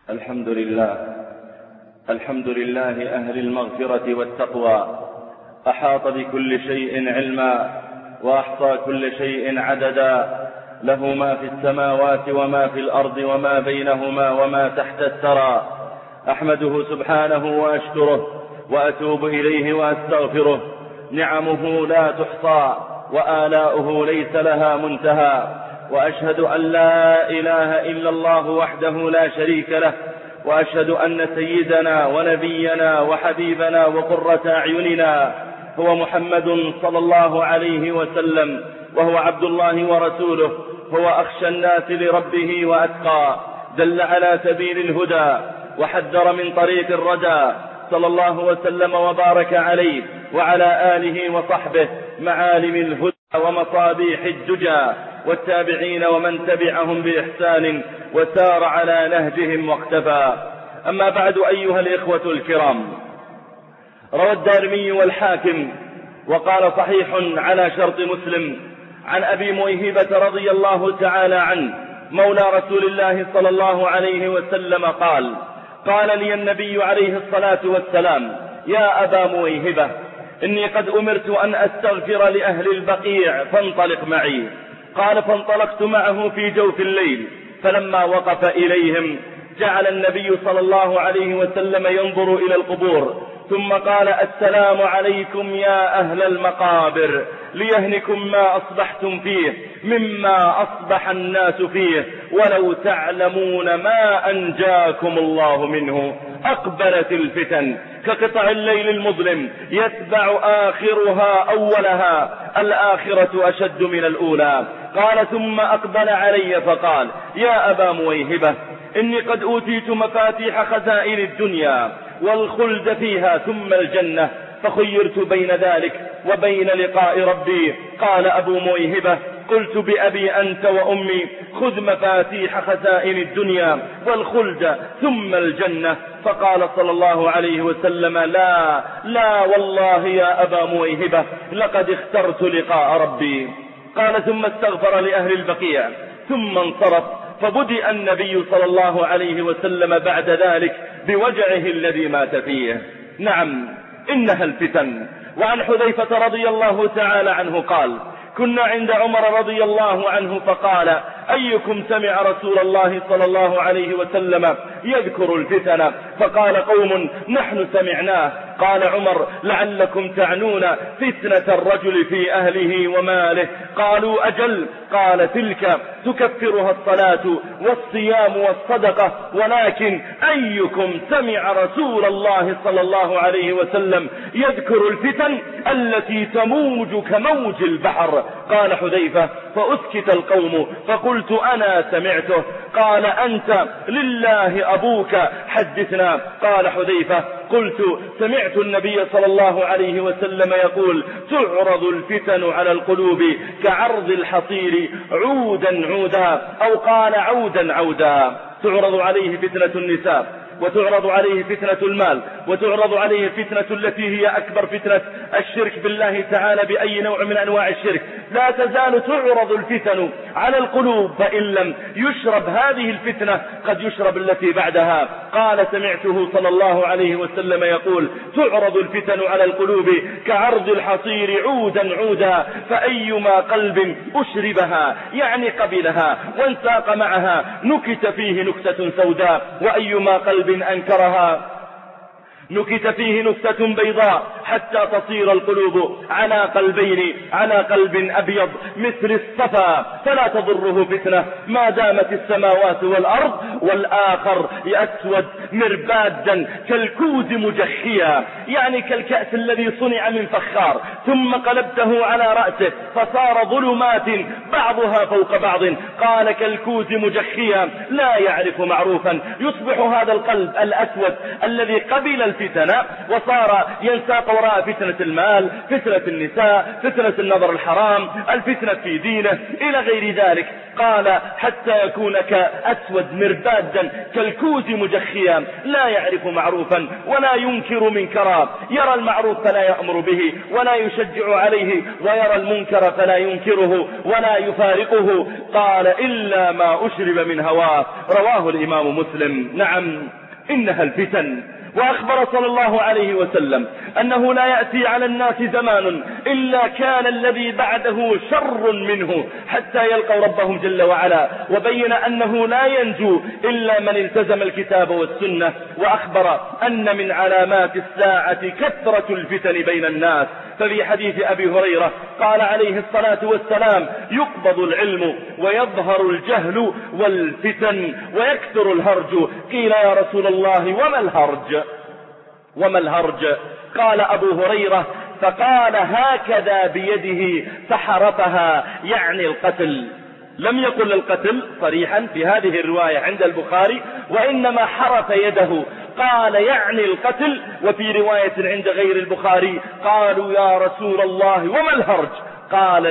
الحمد لله أهل المغفرة والتقوى، أحاط بكل شيء علما وأحصى كل شيء عددا، له ما في السماوات وما في الأرض وما بينهما وما تحت الثرى. أحمده سبحانه وأشكره وأتوب إليه وأستغفره، نعمه لا تحصى وآلاؤه ليس لها منتهى، وأشهد أن لا إله إلا الله وحده لا شريك له، وأشهد أن سيدنا ونبينا وحبيبنا وقرة أعيننا هو محمد صلى الله عليه وسلم، وهو عبد الله ورسوله، هو أخشى الناس لربه وأتقى، دل على سبيل الهدى وحذر من طريق الردى، صلى الله وسلم وبارك عليه وعلى آله وصحبه معالم الهدى ومصابيح الدجى، والتابعين ومن تبعهم بإحسان وسار على نهجهم واقتفى. أما بعد، أيها الإخوة الكرام، روى الدارمي والحاكم وقال صحيح على شرط مسلم عن أبي مويهبة رضي الله تعالى عنه مولى رسول الله صلى الله عليه وسلم قال لي النبي عليه الصلاة والسلام: يا أبا مويهبة، إني قد أمرت أن أستغفر لأهل البقيع فانطلق معي. قال: فانطلقت معه في جوف الليل، فلما وقف إليهم جعل النبي صلى الله عليه وسلم ينظر إلى القبور، ثم قال: السلام عليكم يا أهل المقابر، ليهنكم ما أصبحتم فيه مما أصبح الناس فيه، ولو تعلمون ما أنجاكم الله منه. أقبلت الفتن كقطع الليل المظلم، يتبع آخرها أولها، الآخرة أشد من الأولى. قال: ثم أقبل علي فقال: يا أبا مويهبة، إني قد أوتيت مفاتيح خزائن الدنيا والخلد فيها ثم الجنة، فخيرت بين ذلك وبين لقاء ربي. قال أبو مويهبة: قلت بأبي أنت وأمي، خذ مفاتيح خزائن الدنيا والخلد ثم الجنة. فقال صلى الله عليه وسلم: لا والله يا أبا مويهبة، لقد اخترت لقاء ربي. قال: ثم استغفر لأهل البقيع ثم انصرف، فبدأ النبي صلى الله عليه وسلم بعد ذلك بوجعه الذي مات فيه. نعم، إنها الفتن. وعن حذيفة رضي الله تعالى عنه قال: كنا عند عمر رضي الله عنه فقال: أيكم سمع رسول الله صلى الله عليه وسلم يذكر الفتن؟ فقال قوم: نحن سمعناه. قال عمر: لعلكم تعنون فتنة الرجل في أهله وماله. قالوا: أجل. قال: تلك تكفرها الصلاة والصيام والصدقة، ولكن أيكم سمع رسول الله صلى الله عليه وسلم يذكر الفتن التي تموج كموج البحر؟ قال حذيفة: فأسكت القوم، فقلت: أنا سمعته. قال: أنت لله أبوك، حدثنا. قال حذيفة: قلت: سمعت النبي صلى الله عليه وسلم يقول: تعرض الفتن على القلوب كعرض الحصير عودا عودا، أو قال عودا عودا. تعرض عليه فتنة النساء، وتعرض عليه فتنة المال، وتعرض عليه فتنة التي هي أكبر فتنة الشرك بالله تعالى بأي نوع من أنواع الشرك. لا تزال تعرض الفتن على القلوب، فإن لم يشرب هذه الفتنة قد يشرب التي بعدها. قال: سمعته صلى الله عليه وسلم يقول: تعرض الفتن على القلوب كعرض الحصير عودا عودا، فأيما قلب أشربها يعني قبلها وانساق معها نكت فيه نكتة سوداء، وأيما قلب أنكرها نكت فيه نكتة بيضاء، حتى تصير القلوب على قلبين، على قلب أبيض مثل الصفا، فلا تضره فتنة ما دامت السماوات والأرض، والآخر أسود مربادا كالكوز مجخيا، يعني كالكأس الذي صنع من فخار ثم قلبته على رأسه فصار ظلمات بعضها فوق بعض. قال: كالكوز مجخيا لا يعرف معروفا. يصبح هذا القلب الأسود الذي قبل الفتن وصار ينساق وراء فتنة المال، فتنة النساء، فتنة النظر الحرام، الفتنة في دينه إلى غير ذلك. قال حتى يكون كأسود مربادا كالكوز مجخيا لا يعرف معروفا ولا ينكر منكرا، يرى المعروف فلا يأمر به ولا يشجع عليه، ويرى المنكر فلا ينكره ولا يفارقه. قال إلا ما أشرب من هواه. رواه الإمام مسلم. نعم، إنها الفتن. وأخبر صلى الله عليه وسلم أنه لا يأتي على الناس زمان إلا كان الذي بعده شر منه حتى يلقوا ربهم جل وعلا، وبين أنه لا ينجو إلا من التزم الكتاب والسنة. وأخبر أن من علامات الساعة كثرة الفتن بين الناس. ففي حديث أبي هريرة قال عليه الصلاة والسلام: يقبض العلم ويظهر الجهل والفتن ويكثر الهرج. قيل يا رسول الله وما الهرج؟ قال أبو هريرة: فقال هكذا بيده فحرفها، يعني القتل. لم يقل القتل صريحا في هذه الرواية عند البخاري، وإنما حرف يده، قال يعني القتل. وفي رواية عند غير البخاري قالوا يا رسول الله وما الهرج؟ قال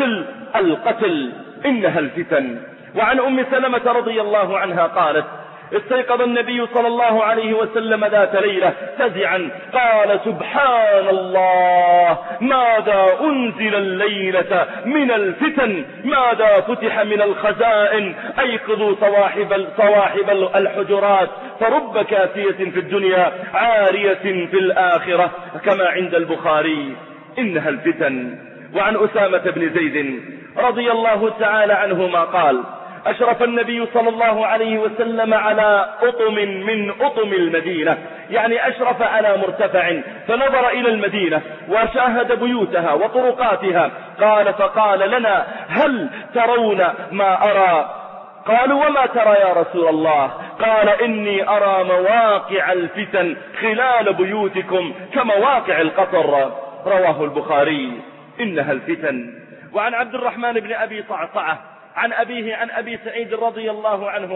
القتل إنها الفتن. وعن أم سلمة رضي الله عنها قالت: استيقظ النبي صلى الله عليه وسلم ذات ليلة فزعا، قال: سبحان الله، ماذا أنزل الليلة من الفتن، ماذا فتح من الخزائن، أيقظوا صواحب الحجرات، فرب كاسية في الدنيا عارية في الآخرة، كما عند البخاري. إنها الفتن. وعن أسامة بن زيد رضي الله تعالى عنهما قال: أشرف النبي صلى الله عليه وسلم على أطم من أطم المدينة، يعني أشرف على مرتفع، فنظر إلى المدينة وشاهد بيوتها وطرقاتها. قال: فقال لنا: هل ترون ما أرى؟ قالوا: وما ترى يا رسول الله؟ قال: إني أرى مواقع الفتن خلال بيوتكم كمواقع القطر. رواه البخاري. إنها الفتن. وعن عبد الرحمن بن أبي صعصعة عن أبيه عن أبي سعيد رضي الله عنه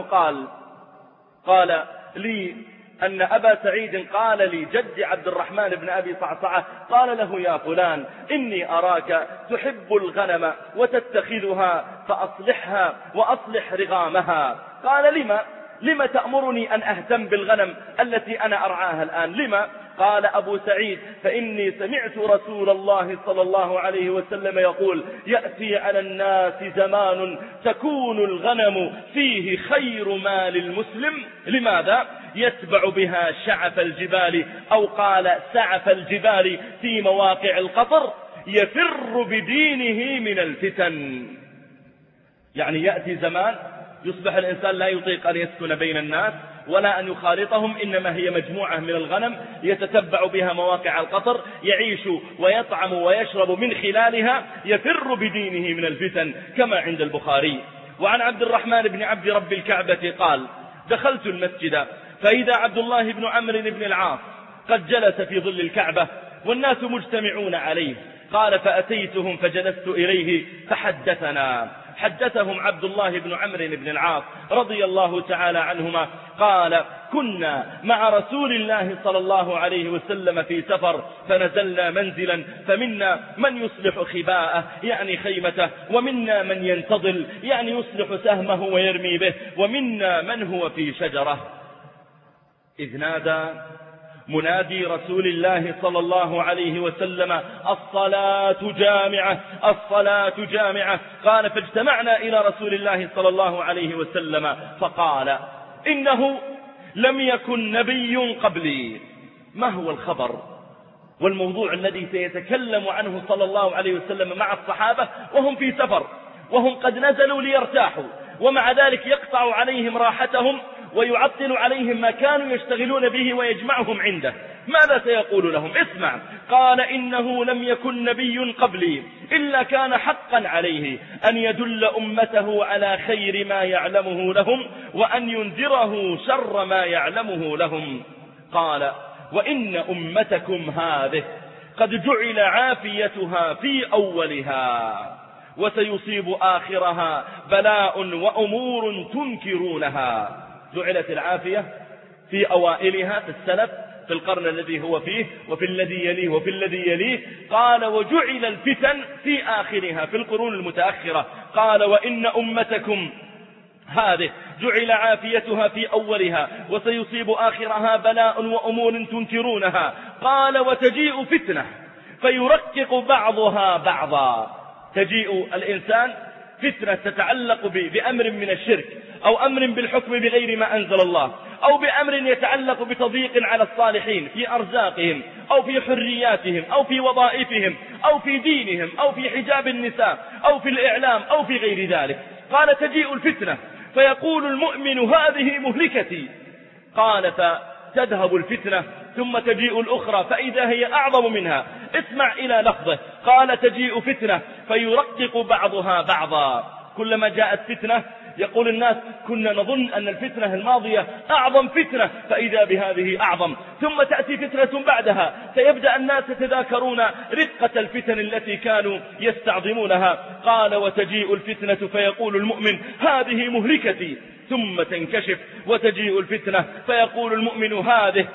قال لي أن أبا سعيد قال لي جدي عبد الرحمن بن أبي صعصعة قال له: يا فلان، إني أراك تحب الغنم وتتخذها فأصلحها وأصلح رغامها. قال: لما تأمرني أن أهتم بالغنم التي أنا أرعاها الآن؟ لما؟ قال أبو سعيد: فإني سمعت رسول الله صلى الله عليه وسلم يقول: يأتي على الناس زمان تكون الغنم فيه خير مال المسلم. لماذا؟ يتبع بها شعف الجبال، أو قال سعف الجبال في مواقع القطر، يفر بدينه من الفتن. يعني يأتي زمان يصبح الإنسان لا يطيق أن يسكن بين الناس ولا أن يخالطهم، إنما هي مجموعة من الغنم يتتبع بها مواقع القطر، يعيش ويطعم ويشرب من خلالها، يفر بدينه من الفتن، كما عند البخاري. وعن عبد الرحمن بن عبد رب الكعبة قال: دخلت المسجد فإذا عبد الله بن عمرو بن العاص قد جلس في ظل الكعبة والناس مجتمعون عليه. قال: فأتيتهم فجلست إليه حدثهم عبد الله بن عمرو بن العاص رضي الله تعالى عنهما قال: كنا مع رسول الله صلى الله عليه وسلم في سفر، فنزلنا منزلا، فمنا من يصلح خباءه يعني خيمته، ومنا من ينتظل يعني يصلح سهمه ويرمي به، ومنا من هو في شجرة. إذ نادى منادي رسول الله صلى الله عليه وسلم: الصلاة جامعة، الصلاة جامعة. قال: فاجتمعنا إلى رسول الله صلى الله عليه وسلم فقال: إنه لم يكن نبي قبلي. ما هو الخبر والموضوع الذي سيتكلم عنه صلى الله عليه وسلم مع الصحابة وهم في سفر، وهم قد نزلوا ليرتاحوا، ومع ذلك يقطع عليهم راحتهم ويعطل عليهم ما كانوا يشتغلون به ويجمعهم عنده؟ ماذا سيقول لهم؟ اسمع. قال: إنه لم يكن نبي قبلي إلا كان حقا عليه أن يدل أمته على خير ما يعلمه لهم وأن ينذره شر ما يعلمه لهم. قال: وإن أمتكم هذه قد جعل عافيتها في أولها وسيصيب آخرها بلاء وأمور تنكرونها. جعلت العافية في أوائلها في السلف في القرن الذي هو فيه وفي الذي يليه وفي الذي يليه. قال وجعل الفتن في آخرها، في القرون المتأخرة. قال وإن أمتكم هذه جعل عافيتها في أولها وسيصيب آخرها بلاء وأمور تنكرونها. قال وتجيء فتنة فيرقق بعضها بعضا. تجيء الإنسان فتنة تتعلق بأمر من الشرك أو أمر بالحكم بغير ما أنزل الله، أو بأمر يتعلق بتضييق على الصالحين في أرزاقهم أو في حرياتهم أو في وظائفهم أو في دينهم أو في حجاب النساء أو في الإعلام أو في غير ذلك. قال تجيء الفتنة فيقول المؤمن هذه مهلكتي. قال فتذهب الفتنة ثم تجيء الأخرى فإذا هي أعظم منها. اسمع إلى لفظه، قال تجيء فتنة فيرقق بعضها بعضا. كلما جاءت فتنة يقول الناس كنا نظن أن الفتنة الماضية أعظم فتنة، فإذا بهذه أعظم. ثم تأتي فتنة بعدها فيبدأ الناس يتذاكرون رقة الفتن التي كانوا يستعظمونها. قال وتجيء الفتنة فيقول المؤمن هذه مهلكتي، ثم تنكشف وتجيء الفتنة فيقول المؤمن هذه.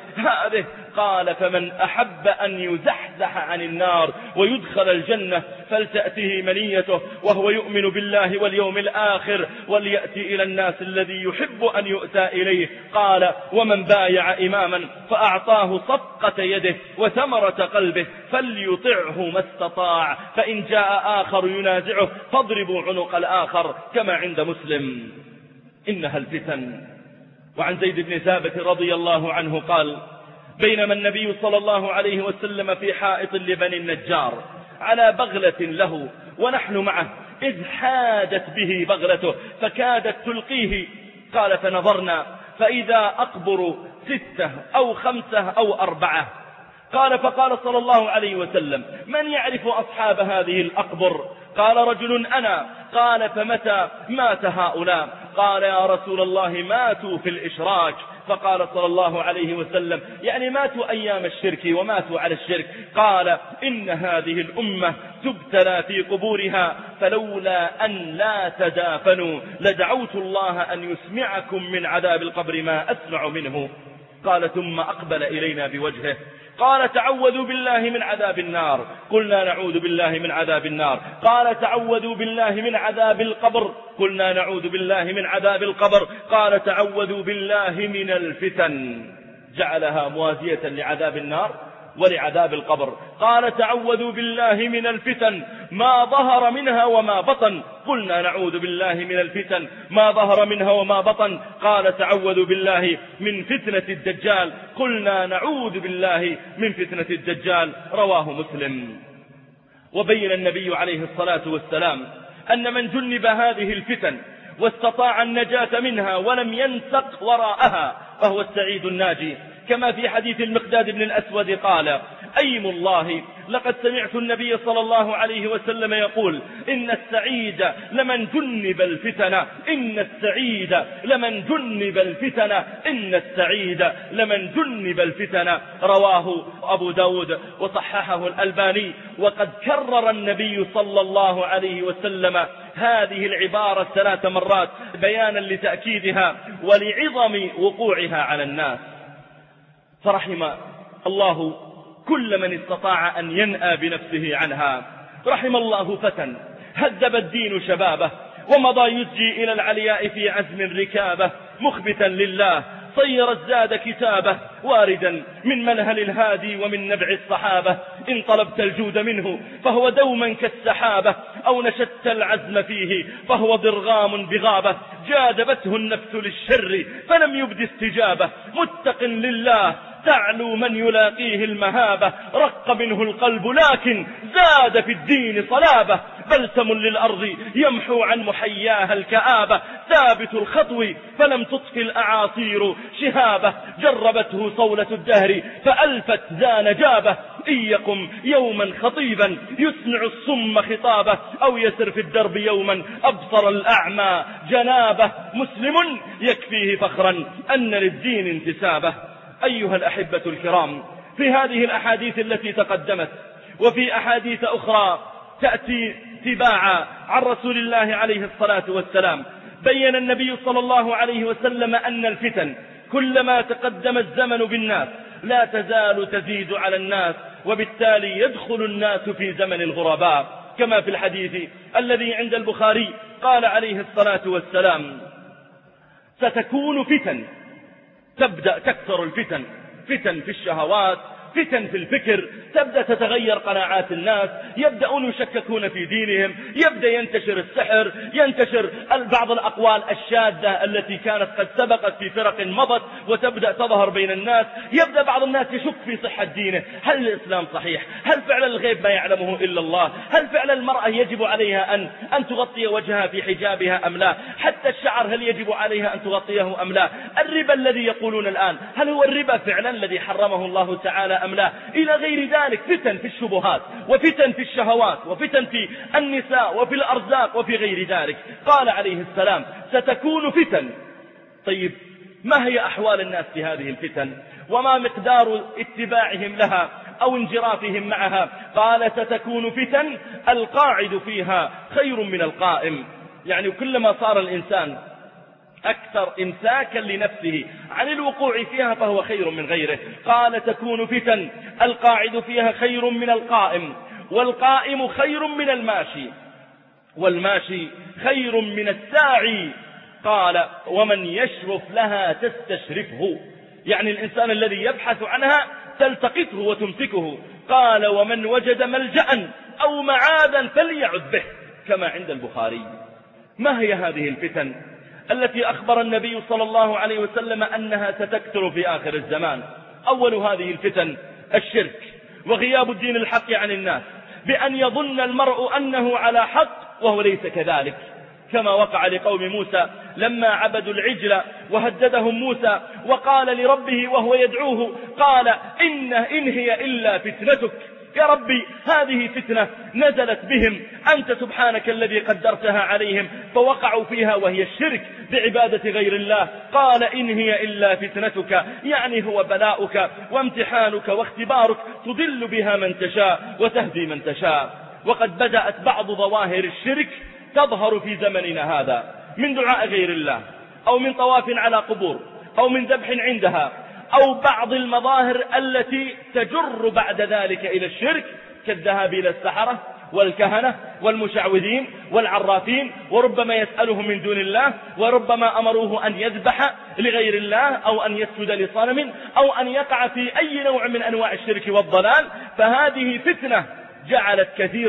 قال فمن أحب أن يزحزح عن النار ويدخل الجنة فلتأته منيته وهو يؤمن بالله واليوم الآخر وليأتي إلى الناس الذي يحب أن يؤتى إليه. قال ومن بايع إماما فأعطاه صفقة يده وثمرة قلبه فليطعه ما استطاع، فإن جاء آخر ينازعه فاضربوا عنق الآخر، كما عند مسلم. إنها الفتن. وعن زيد بن ثابت رضي الله عنه قال بينما النبي صلى الله عليه وسلم في حائط لبني النجار على بغلة له ونحن معه إذ حادت به بغلته فكادت تلقيه. قال فنظرنا فإذا أقبر 6 أو 5 أو 4. قال فقال صلى الله عليه وسلم من يعرف أصحاب هذه الأقبر؟ قال رجل أنا. قال فمتى مات هؤلاء؟ قال يا رسول الله ماتوا في الإشراك. فقال صلى الله عليه وسلم يعني ماتوا أيام الشرك وماتوا على الشرك. قال إن هذه الأمة تبتلى في قبورها فلولا أن لا تدافنوا لدعوت الله أن يسمعكم من عذاب القبر ما أسمع منه. قال ثم أقبل إلينا بوجهه قال تعوذوا بالله من عذاب النار. قلنا نعوذ بالله من عذاب النار. قال تعوذوا بالله من عذاب القبر. قلنا نعوذ بالله من عذاب القبر. قال تعوذوا بالله من الفتن. جعلها موازية لعذاب النار ولعذاب القبر. قال تعوذوا بالله من الفتن ما ظهر منها وما بطن. قلنا نعوذ بالله من الفتن ما ظهر منها وما بطن. قال تعوذوا بالله من فتنة الدجال. قلنا نعوذ بالله من فتنة الدجال. رواه مسلم. وبين النبي عليه الصلاة والسلام أن من جنب هذه الفتن واستطاع النجاة منها ولم ينسق وراءها فهو السعيد الناجي، كما في حديث المقداد بن الأسود قال أيم الله لقد سمعت النبي صلى الله عليه وسلم يقول إن السعيد لمن جنب الفتن، إن السعيد لمن جنب الفتن، إن السعيد لمن جنب الفتن. رواه أبو داود وصححه الألباني. وقد كرر النبي صلى الله عليه وسلم هذه العبارة 3 مرات بيانا لتأكيدها ولعظم وقوعها على الناس. فرحم الله كل من استطاع أن ينأى بنفسه عنها. رحم الله فتى هذب الدين شبابه ومضى يسجي إلى العلياء في عزم ركابه مخبتا لله صير الزاد كتابه واردا من منهل الهادي ومن نبع الصحابة. إن طلبت الجود منه فهو دوما كالسحابة أو نشدت العزم فيه فهو ضرغام بغابة. جاذبته النفس للشر فلم يبد استجابة متق لله تعلو من يلاقيه المهابة. رق منه القلب لكن زاد في الدين صلابة. بلسم للأرض يمحو عن محياها الكآبة. ثابت الخطو فلم تطفي الأعاصير شهابة. جربته صولة الدهر فألفت ذا نجابة. إن يقم يوما خطيبا يسمع الصم خطابه أو يسر في الدرب يوما أبصر الأعمى جنابه. مسلم يكفيه فخرا أن للدين انتسابه. أيها الأحبة الكرام، في هذه الأحاديث التي تقدمت وفي أحاديث أخرى تأتي تباعا عن رسول الله عليه الصلاة والسلام بين النبي صلى الله عليه وسلم أن الفتن كلما تقدم الزمن بالناس لا تزال تزيد على الناس، وبالتالي يدخل الناس في زمن الغرباء، كما في الحديث الذي عند البخاري قال عليه الصلاة والسلام: ستكون فتن، تبدأ تكثر الفتن، فتن في الشهوات، فتن في الفكر، تبدأ تتغير قناعات الناس، يبدأون يشككون في دينهم، يبدأ ينتشر السحر، ينتشر بعض الأقوال الشاذة التي كانت قد سبقت في فرق مضت وتبدأ تظهر بين الناس، يبدأ بعض الناس يشك في صحة دينه، هل الإسلام صحيح؟ هل فعلا الغيب ما يعلمه إلا الله؟ هل فعلا المرأة يجب عليها أن تغطي وجهها في حجابها أم لا؟ حتى الشعر هل يجب عليها أن تغطيه أم لا؟ الربا الذي يقولون الآن هل هو الربا فعلا الذي حرمه الله تعالى أم لا؟ إلى غير ذلك، فتن في الشبهات، وفتن في الشهوات، وفتن في النساء، وفي الأرزاق، وفي غير ذلك. قال عليه السلام: ستكون فتن. طيب، ما هي أحوال الناس في هذه الفتن؟ وما مقدار اتباعهم لها أو انجرافهم معها؟ قال: ستكون فتن القاعد فيها خير من القائم. يعني كلما صار الإنسان أكثر إمساكا لنفسه عن الوقوع فيها فهو خير من غيره. قال: تكون فتن القاعد فيها خير من القائم، والقائم خير من الماشي، والماشي خير من الساعي. قال: ومن يشرف لها تستشرفه، يعني الإنسان الذي يبحث عنها تلتقطه وتمسكه. قال: ومن وجد ملجأ أو معاذا فليعذ به، كما عند البخاري. ما هي هذه الفتن التي أخبر النبي صلى الله عليه وسلم أنها ستكثر في آخر الزمان؟ أول هذه الفتن الشرك، وغياب الدين الحق عن الناس، بأن يظن المرء أنه على حق وهو ليس كذلك، كما وقع لقوم موسى لما عبدوا العجل وهددهم موسى وقال لربه وهو يدعوه، قال: إن هي إلا فتنتك، يا ربي هذه فتنة نزلت بهم، أنت سبحانك الذي قدرتها عليهم فوقعوا فيها، وهي الشرك بعبادة غير الله. قال: إن هي إلا فتنتك، يعني هو بلاؤك وامتحانك واختبارك، تضل بها من تشاء وتهدي من تشاء. وقد بدأت بعض ظواهر الشرك تظهر في زمننا هذا، من دعاء غير الله، أو من طواف على قبور، أو من ذبح عندها، أو بعض المظاهر التي تجر بعد ذلك إلى الشرك، كالذهاب إلى السحرة والكهنة والمشعوذين والعرافين، وربما يسألهم من دون الله، وربما أمروه أن يذبح لغير الله، أو أن يسجد لصنم، أو أن يقع في أي نوع من أنواع الشرك والضلال. فهذه فتنة جعل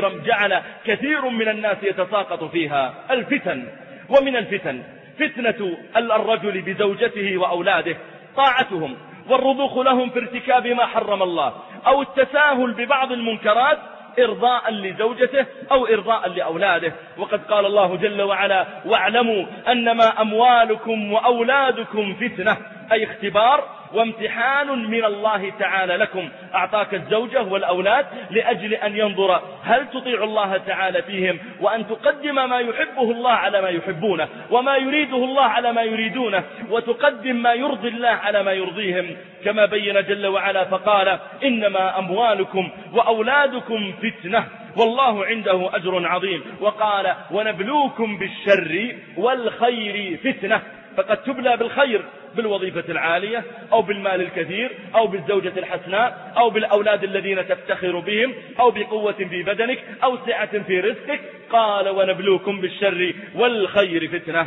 كثير من الناس يتساقط فيها. الفتن، ومن الفتن فتنة الرجل بزوجته وأولاده، طاعتهم والرضوخ لهم في ارتكاب ما حرم الله، أو التساهل ببعض المنكرات إرضاء لزوجته أو إرضاء لأولاده. وقد قال الله جل وعلا: واعلموا أنما أموالكم وأولادكم فتنة، أي اختبار وامتحان من الله تعالى لكم. أعطاك الزوجة والأولاد لأجل أن ينظر هل تطيع الله تعالى فيهم، وأن تقدم ما يحبه الله على ما يحبونه، وما يريده الله على ما يريدونه، وتقدم ما يرضي الله على ما يرضيهم، كما بين جل وعلا فقال: إنما أموالكم وأولادكم فتنة والله عنده أجر عظيم. وقال: ونبلوكم بالشر والخير فتنة. فقد تبلى بالخير، بالوظيفة العالية، أو بالمال الكثير، أو بالزوجة الحسناء، أو بالأولاد الذين تفتخر بهم، أو بقوة في بدنك، أو سعة في رزقك. قال: ونبلوكم بالشر والخير فتنة.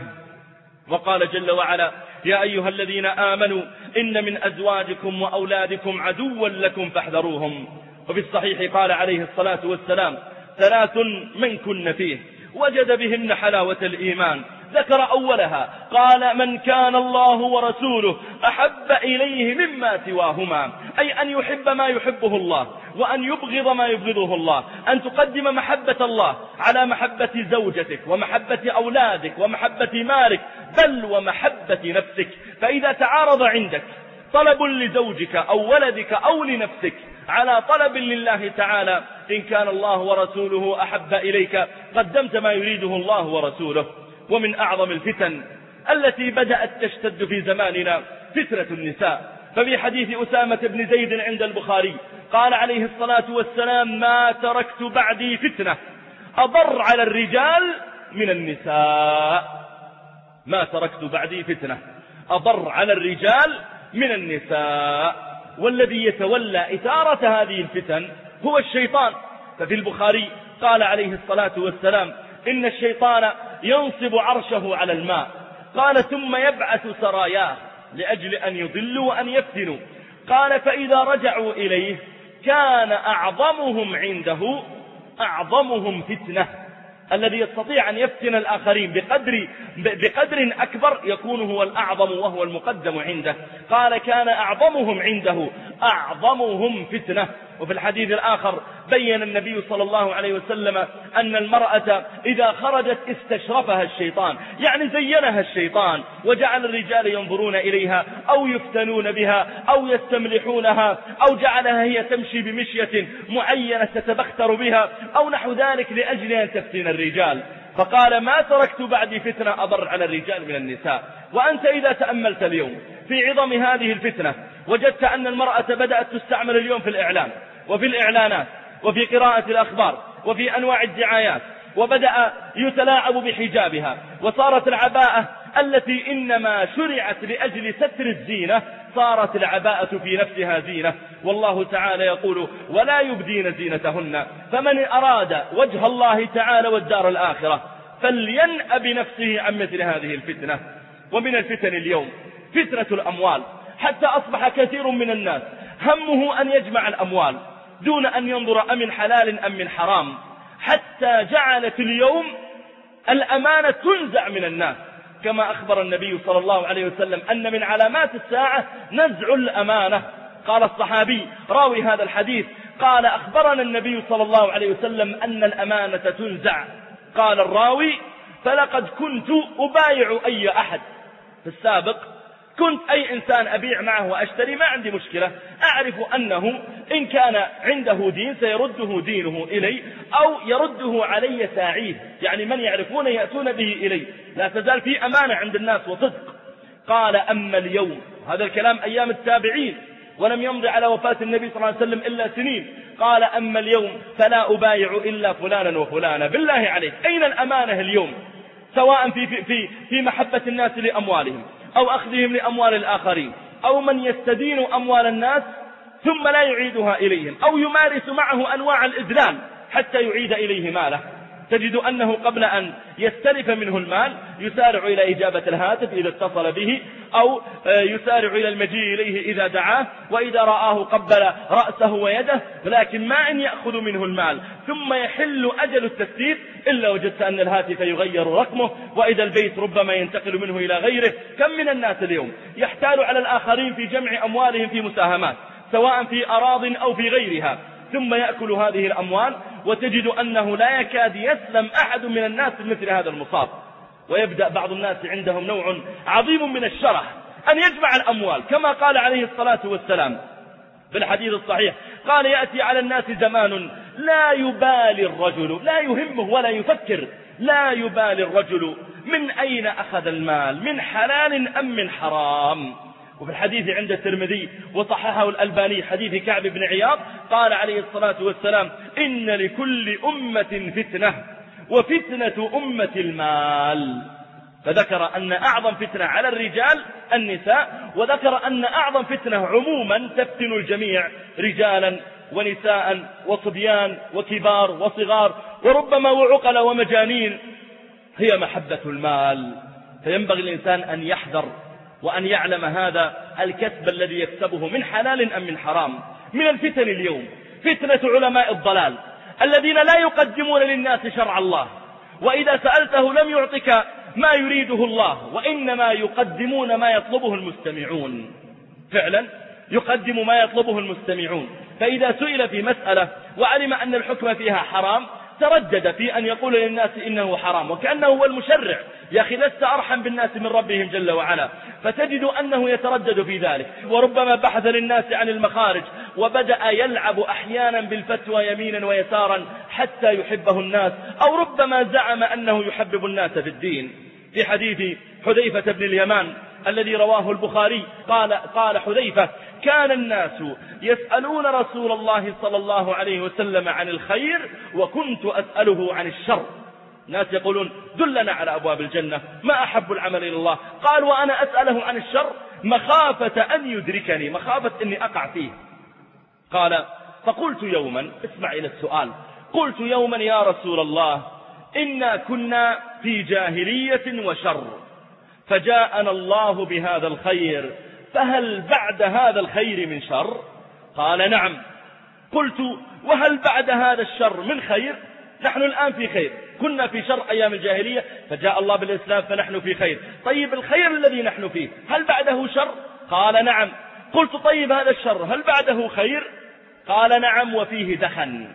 وقال جل وعلا: يا أيها الذين آمنوا إن من أزواجكم وأولادكم عدوا لكم فاحذروهم. وفي الصحيح قال عليه الصلاة والسلام: 3 من كن فيه وجد بهن حلاوة الإيمان. ذكر أولها قال: من كان الله ورسوله أحب إليه مما سواهما، أي أن يحب ما يحبه الله، وأن يبغض ما يبغضه الله، أن تقدم محبة الله على محبة زوجتك ومحبة أولادك ومحبة مالك، بل ومحبة نفسك. فإذا تعارض عندك طلب لزوجك أو ولدك أو لنفسك على طلب لله تعالى، إن كان الله ورسوله أحب إليك قدمت ما يريده الله ورسوله. ومن أعظم الفتن التي بدأت تشتد في زماننا فتنة النساء. ففي حديث أسامة بن زيد عند البخاري قال عليه الصلاة والسلام: ما تركت بعدي فتنة أضر على الرجال من النساء. ما تركت بعدي فتنة أضر على الرجال من النساء. والذي يتولى إثارة هذه الفتن هو الشيطان. ففي البخاري قال عليه الصلاة والسلام إن الشيطان ينصب عرشه على الماء، قال ثم يبعث سراياه لأجل أن يضلوا وأن يفتنوا، قال فإذا رجعوا إليه كان أعظمهم عنده أعظمهم فتنة. الذي يستطيع أن يفتن الآخرين بقدر أكبر يكون هو الأعظم وهو المقدم عنده. قال كان أعظمهم عنده أعظمهم فتنة. وفي الحديث الآخر بين النبي صلى الله عليه وسلم أن المرأة إذا خرجت استشرفها الشيطان، يعني زينها الشيطان وجعل الرجال ينظرون إليها أو يفتنون بها أو يستملحونها أو جعلها هي تمشي بمشية معينة تتبختر بها أو نحو ذلك لأجل أن تفتن الرجال. فقال ما تركت بعدي فتنة أضر على الرجال من النساء. وأنت إذا تأملت اليوم في عظم هذه الفتنة وجدت أن المرأة بدأت تستعمل اليوم في الإعلام وفي الإعلانات وفي قراءة الأخبار وفي أنواع الدعايات، وبدأ يتلاعب بحجابها، وصارت العباءة التي إنما شرعت لأجل ستر الزينة صارت العباءة في نفسها زينة. والله تعالى يقول ولا يبدين زينتهن. فمن أراد وجه الله تعالى والدار الآخرة فلينأ بنفسه عن مثل هذه الفتنة. ومن الفتن اليوم فتنة الأموال، حتى أصبح كثير من الناس همه أن يجمع الأموال دون أن ينظر أمن حلال أم من حرام، حتى جعلت اليوم الأمانة تنزع من الناس، كما أخبر النبي صلى الله عليه وسلم أن من علامات الساعة نزع الأمانة. قال الصحابي راوي هذا الحديث قال أخبرنا النبي صلى الله عليه وسلم أن الأمانة تنزع. قال الراوي فلقد كنت أبايع أي أحد في السابق، كنت أي إنسان أبيع معه وأشتري ما عندي مشكلة، أعرف أنه إن كان عنده دين سيرده دينه إلي أو يرده علي ساعيه، يعني من يعرفون يأتون به إلي، لا تزال في أمانة عند الناس وصدق. قال أما اليوم، هذا الكلام أيام التابعين ولم يمضي على وفاة النبي صلى الله عليه وسلم إلا سنين. قال أما اليوم فلا أبايع إلا فلانا وفلانا. بالله عليك أين الأمانة اليوم؟ سواء في محبة الناس لأموالهم أو أخذهم لأموال الآخرين، أو من يستدين أموال الناس ثم لا يعيدها إليهم، أو يمارس معه أنواع الإذلال حتى يعيد إليه ماله. تجد أنه قبل أن يستلف منه المال يسارع إلى إجابة الهاتف إذا اتصل به، أو يسارع إلى المجيء إليه إذا دعاه، وإذا رآه قبل رأسه ويده، ولكن ما إن يأخذ منه المال ثم يحل أجل التسديد إلا وجدت أن الهاتف يغير رقمه، وإذا البيت ربما ينتقل منه إلى غيره. كم من الناس اليوم يحتال على الآخرين في جمع أموالهم في مساهمات سواء في أراض أو في غيرها، ثم يأكل هذه الأموال، وتجد أنه لا يكاد يسلم أحد من الناس من مثل هذا المصاب. ويبدأ بعض الناس عندهم نوع عظيم من الشرح أن يجمع الأموال، كما قال عليه الصلاة والسلام في الحديث الصحيح قال يأتي على الناس زمان لا يبالي الرجل، لا يهمه ولا يفكر، لا يبالي الرجل من أين أخذ المال، من حلال أم من حرام. وفي الحديث عند الترمذي وصححه الألباني حديث كعب بن عياض قال عليه الصلاة والسلام إن لكل أمة فتنة وفتنة أمة المال. فذكر أن أعظم فتنة على الرجال النساء، وذكر أن أعظم فتنة عموما تفتن الجميع رجالا ونساء وصبيان وكبار وصغار وربما وعقل ومجانين، هي محبة المال. فينبغي الإنسان أن يحذر وأن يعلم هذا الكسب الذي يكسبه من حلال أم من حرام. من الفتن اليوم فتنة علماء الضلال الذين لا يقدمون للناس شرع الله، وإذا سألته لم يعطك ما يريده الله، وإنما يقدمون ما يطلبه المستمعون. فعلا يقدم ما يطلبه المستمعون، فإذا سئل في مسألة وعلم أن الحكم فيها حرام تردد في أن يقول للناس إنه حرام، وكأنه هو المشرع. يا أخي لست أرحم بالناس من ربهم جل وعلا. فتجد أنه يتردد في ذلك، وربما بحث للناس عن المخارج، وبدأ يلعب أحيانا بالفتوى يمينا ويسارا حتى يحبه الناس، أو ربما زعم أنه يحبب الناس في الدين. في حديث حذيفة بن اليمان الذي رواه البخاري قال حذيفة كان الناس يسألون رسول الله صلى الله عليه وسلم عن الخير وكنت أسأله عن الشر. ناس يقولون دلنا على أبواب الجنة، ما أحب العمل إلى الله، قال وأنا أسأله عن الشر، مخافة أن يدركني، مخافة أني أقع فيه. قال فقلت يوما، اسمع إلى السؤال، قلت يوما يا رسول الله إنا كنا في جاهلية وشر، فجاءنا الله بهذا الخير، فهل بعد هذا الخير من شر؟ قال نعم. قلت وهل بعد هذا الشر من خير؟ نحن الآن في خير، كنا في شر أيام الجاهلية فجاء الله بالإسلام فنحن في خير. طيب الخير الذي نحن فيه هل بعده شر؟ قال نعم. قلت طيب هذا الشر هل بعده خير؟ قال نعم وفيه دخن.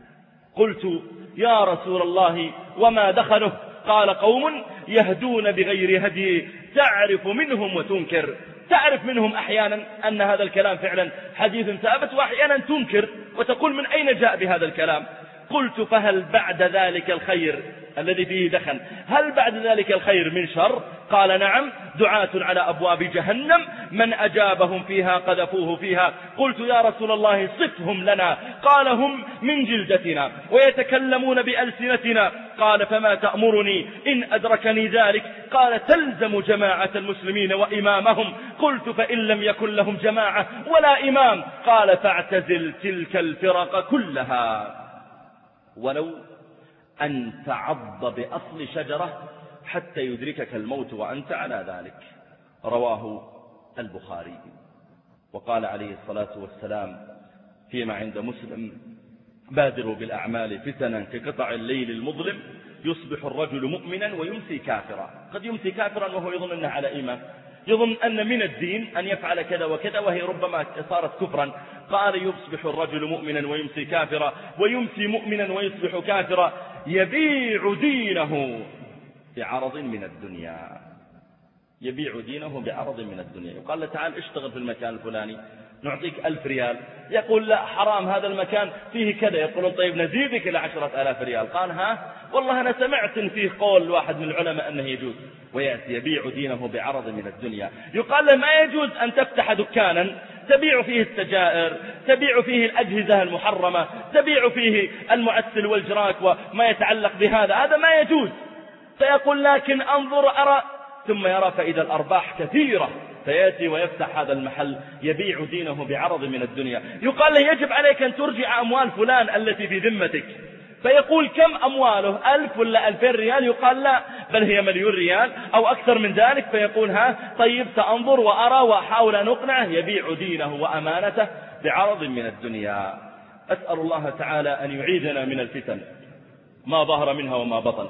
قلت يا رسول الله وما دخنه؟ قال قوم يهدون بغير هدي تعرف منهم وتنكر. تعرف منهم أحيانا أن هذا الكلام فعلا حديث ثابت، وأحيانا تنكر وتقول من أين جاء بهذا الكلام. قلت فهل بعد ذلك الخير الذي فيه دخن هل بعد ذلك الخير من شر؟ قال نعم، دعاة على أبواب جهنم من أجابهم فيها قذفوه فيها. قلت يا رسول الله صفهم لنا. قال هم من جلدتنا ويتكلمون بألسنتنا. قال فما تأمرني إن أدركني ذلك؟ قال تلزم جماعة المسلمين وإمامهم. قلت فإن لم يكن لهم جماعة ولا إمام؟ قال فاعتزل تلك الفرق كلها ولو أن تعض بأصل شجرة حتى يدركك الموت وأنت على ذلك. رواه البخاري. وقال عليه الصلاة والسلام فيما عند مسلم بادروا بالأعمال فتنا كقطع الليل المظلم يصبح الرجل مؤمنا ويمسي كافرا. قد يمسي كافرا وهو يظن أنه على إيمان، يظن أن من الدين أن يفعل كذا وكذا وهي ربما صارت كفرا. قال يصبح الرجل مؤمنا ويمسي كافرا، ويمسي مؤمنا ويصبح كافرا، يبيع دينه بعرض من الدنيا. يبيع دينه بعرض من الدنيا. يقال له تعال اشتغل في المكان الفلاني نعطيك 1000 ريال، يقول لا حرام هذا المكان فيه كذا، يقولون طيب نزيدك إلى 10,000 ريال. قال ها والله أنا سمعت فيه قول واحد من العلماء أنه يجوز، ويأتي يبيع دينه بعرض من الدنيا. يقال له ما يجوز أن تفتح دكانا تبيع فيه السجائر، تبيع فيه الأجهزة المحرمة، تبيع فيه المعسل والجراك وما يتعلق بهذا، هذا ما يجوز. فيقول لكن أنظر أرى، ثم يرى فإذا الأرباح كثيرة فيأتي ويفتح هذا المحل يبيع دينه بعرض من الدنيا. يقال له يجب عليك أن ترجع أموال فلان التي في ذمتك. فيقول كم أمواله 1000 ولا 2000 ريال؟ يقال لا بل هي 1,000,000 ريال أو أكثر من ذلك. فيقول ها طيب سأنظر وأرى وأحاول أن أقنعه، يبيع دينه وأمانته بعرض من الدنيا. أسأل الله تعالى أن يعيذنا من الفتن ما ظهر منها وما بطن،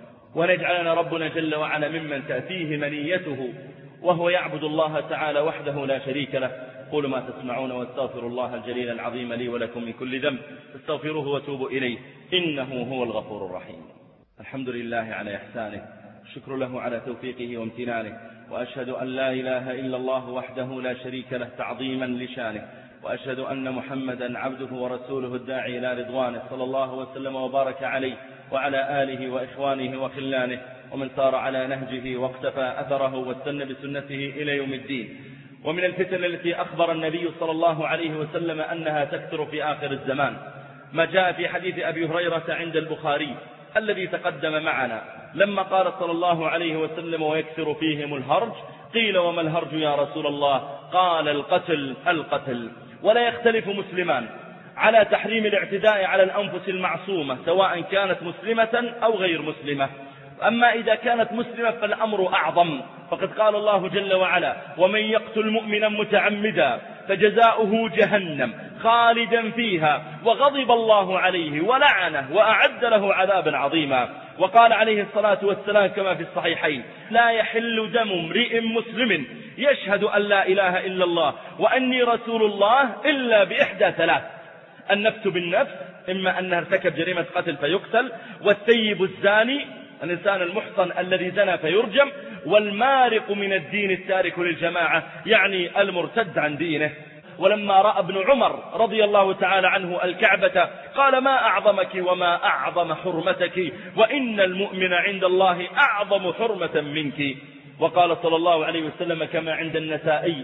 ونجعلنا ربنا جل وعلا ممن تأتيه منيته وهو يعبد الله تعالى وحده لا شريك له. قولوا ما تسمعون واستغفر الله الجليل العظيم لي ولكم من كل ذنب فاستغفروه وتوبوا إليه إنه هو الغفور الرحيم. الحمد لله على إحسانه، الشكر له على توفيقه وامتنانه، وأشهد أن لا إله إلا الله وحده لا شريك له تعظيما لشانه، وأشهد أن محمدا عبده ورسوله الداعي إلى رضوانه صلى الله وسلم وبارك عليه وعلى آله وإخوانه وخلانه ومن سار على نهجه واقتفى أثره واستنى بسنته إلى يوم الدين. ومن الفتن التي أخبر النبي صلى الله عليه وسلم أنها تكثر في آخر الزمان ما جاء في حديث أبي هريرة عند البخاري الذي تقدم معنا لما قال صلى الله عليه وسلم ويكثر فيهم الهرج. قيل وما الهرج يا رسول الله؟ قال القتل. ولا يختلف مسلمان على تحريم الاعتداء على الأنفس المعصومة سواء كانت مسلمة أو غير مسلمة. أما إذا كانت مسلمة فالأمر أعظم، فقد قال الله جل وعلا ومن يقتل مؤمنا متعمدا فجزاؤه جهنم خالدا فيها وغضب الله عليه ولعنه وأعد له عذابا عظيما. وقال عليه الصلاة والسلام كما في الصحيحين لا يحل دم امرئ مسلم يشهد أن لا إله إلا الله وأني رسول الله إلا بإحدى ثلاث: النفس بالنفس، إما أنه ارتكب جريمة قتل فيقتل، والثيب الزاني الإنسان المحصن الذي زنى فيرجم، والمارق من الدين التارك للجماعة يعني المرتد عن دينه. ولما رأى ابن عمر رضي الله تعالى عنه الكعبة قال ما أعظمك وما أعظم حرمتك وإن المؤمن عند الله أعظم حرمة منك. وقال صلى الله عليه وسلم كما عند النسائي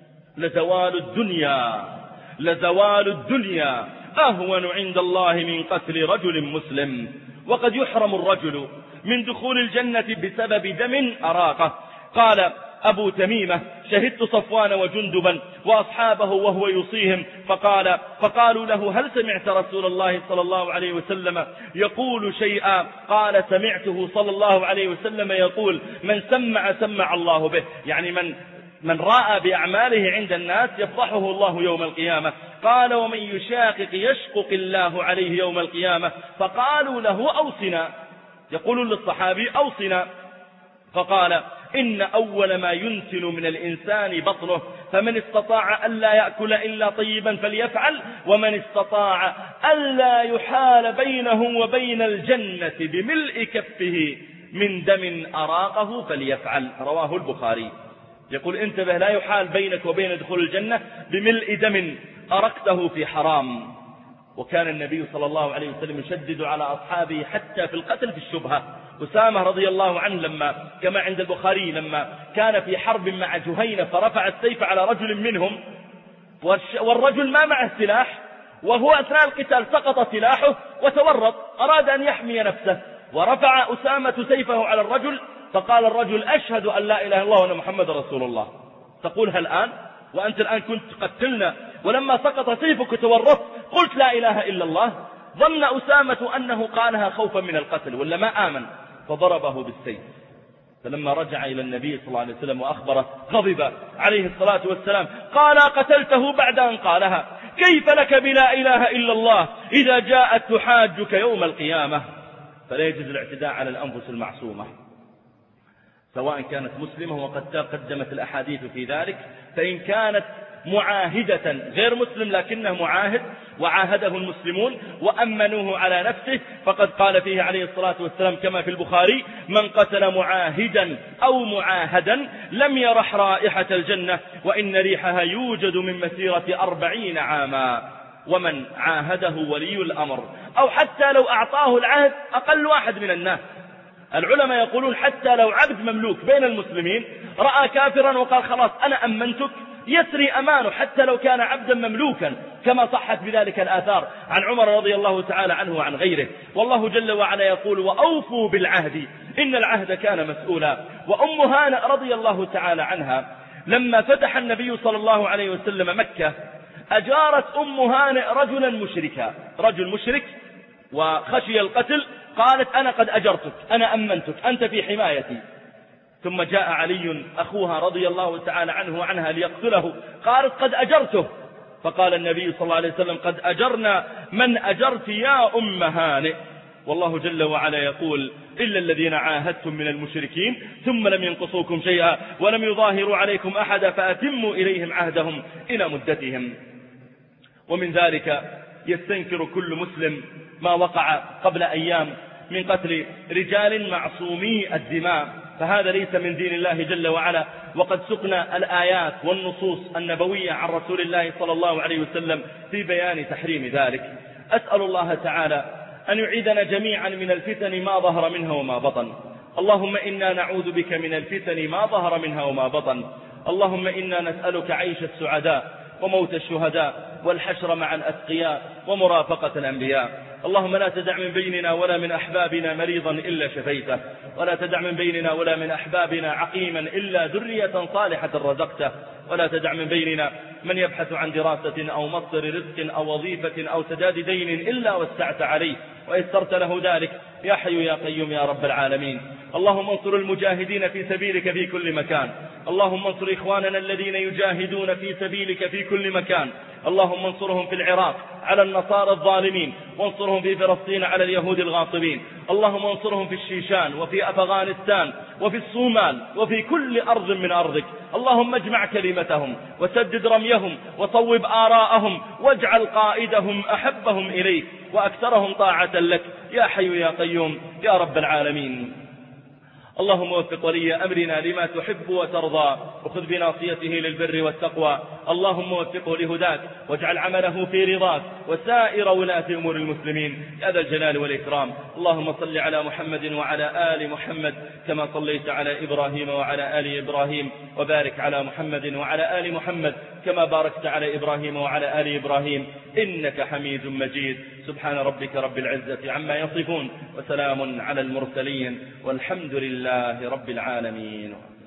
لزوال الدنيا أهون عند الله من قتل رجل مسلم. وقد يحرم الرجل من دخول الجنة بسبب دم أراقه. قال أبو تميمة: شهدت صفوان وجندبا وأصحابه وهو يوصيهم فقالوا له: هل سمعت رسول الله صلى الله عليه وسلم يقول شيئا؟ قال: سمعته صلى الله عليه وسلم يقول: من سمع الله به، يعني من رأى بأعماله عند الناس يفضحه الله يوم القيامة. قال: ومن يشاقق يشقق الله عليه يوم القيامة. فقالوا له: أوصنا، يقول للصحابي: أوصنا. فقال: إن أول ما ينتن من الإنسان بطنه، فمن استطاع ألا يأكل إلا طيبا فليفعل، ومن استطاع ألا يحال بينه وبين الجنة بملء كفه من دم أراقه فليفعل. رواه البخاري. يقول: انتبه، لا يحال بينك وبين دخول الجنة بملء دم أرقته في حرام. وكان النبي صلى الله عليه وسلم يشدد على أصحابه حتى في القتل في الشبهة. أسامة رضي الله عنه لما كما عند البخاري لما كان في حرب مع جهينة فرفع السيف على رجل منهم، والرجل ما معه سلاح، وهو أثناء القتال سقط سلاحه وتورط، أراد أن يحمي نفسه، ورفع أسامة سيفه على الرجل، فقال الرجل: أشهد أن لا إله إلا الله وأن محمد رسول الله. تقولها الآن وأنت الآن كنت قتلنا، ولما سقط سيفك تورطت قلت لا إله إلا الله. ظن أسامة أنه قالها خوفا من القتل ولا ما آمن، فضربه بالسيف. فلما رجع إلى النبي صلى الله عليه وسلم وأخبره غضب عليه الصلاة والسلام، قال: قتلته بعد أن قالها، كيف لك بلا إله إلا الله إذا جاءت تحاجك يوم القيامة؟ فلا يجوز الاعتداء على الأنفس المعصومة سواء كانت مسلمة، وقد قدمت الأحاديث في ذلك. فإن كانت معاهدة غير مسلم لكنه معاهد وعاهده المسلمون وأمنوه على نفسه، فقد قال فيه عليه الصلاة والسلام كما في البخاري: من قتل معاهدا أو معاهدا لم يرح رائحة الجنة، وإن ريحها يوجد من مسيرة 40 عاما. ومن عاهده ولي الأمر، أو حتى لو أعطاه العهد أقل واحد من الناس. العلماء يقولون حتى لو عبد مملوك بين المسلمين رأى كافرا وقال: خلاص أنا أمنتك، يسري أمانه حتى لو كان عبدا مملوكا، كما صحت بذلك الآثار عن عمر رضي الله تعالى عنه وعن غيره. والله جل وعلا يقول: وأوفوا بالعهد إن العهد كان مسؤولا. وأم هانئ رضي الله تعالى عنها لما فتح النبي صلى الله عليه وسلم مكة، أجارت أم هانئ رجلا مشركا، رجل مشرك وخشي القتل، قالت: أنا قد أجرتك، أنا أمنتك، أنت في حمايتي. ثم جاء علي أخوها رضي الله تعالى عنه وعنها ليقتله، قالت: قد أجرته. فقال النبي صلى الله عليه وسلم: قد أجرنا من أجرت يا أم هانئ. والله جل وعلا يقول: إلا الذين عاهدتم من المشركين ثم لم ينقصوكم شيئا ولم يظاهروا عليكم أحدا فأتموا إليهم عهدهم إلى مدتهم. ومن ذلك يستنكر كل مسلم ما وقع قبل أيام من قتل رجال معصومي الدماء، فهذا ليس من دين الله جل وعلا. وقد سقنا الآيات والنصوص النبوية عن رسول الله صلى الله عليه وسلم في بيان تحريم ذلك. أسأل الله تعالى أن يعيذنا جميعا من الفتن ما ظهر منها وما بطن. اللهم إنا نعوذ بك من الفتن ما ظهر منها وما بطن. اللهم إنا نسألك عيش السعداء وموت الشهداء والحشر مع الأتقياء ومرافقة الأنبياء. اللهم لا تدع من بيننا ولا من أحبابنا مريضا إلا شفيته، ولا تدع من بيننا ولا من أحبابنا عقيما إلا ذرية صالحة رزقته، ولا تدع من بيننا من يبحث عن دراسة أو مصدر رزق أو وظيفة أو سداد دين إلا وسعت عليه ويسرت له ذلك يا حي يا قيوم يا رب العالمين. اللهم انصر المجاهدين في سبيلك في كل مكان. اللهم انصر إخواننا الذين يجاهدون في سبيلك في كل مكان. اللهم انصرهم في العراق على النصارى الظالمين، وانصرهم في فلسطين على اليهود الغاصبين. اللهم انصرهم في الشيشان وفي أفغانستان وفي الصومال وفي كل أرض من أرضك. اللهم اجمع كلمتهم وسدد رميهم وصوب آراءهم، واجعل قائدهم أحبهم إليك وأكثرهم طاعة لك يا حي يا قيوم يا رب العالمين. اللهم وفق ولي أمرنا لما تحب وترضى، وخذ بناصيته للبر والتقوى. اللهم وفقه لهداك، واجعل عمله في رضاك، وسائر ولاة أمور المسلمين يا ذا الجلال والإكرام. اللهم صل على محمد وعلى آل محمد كما صليت على إبراهيم وعلى آل إبراهيم، وبارك على محمد وعلى آل محمد كما باركت على إبراهيم وعلى آل إبراهيم إنك حميد مجيد. سبحان ربك رب العزة عما يصفون، وسلام على المرسلين، والحمد لله رب العالمين.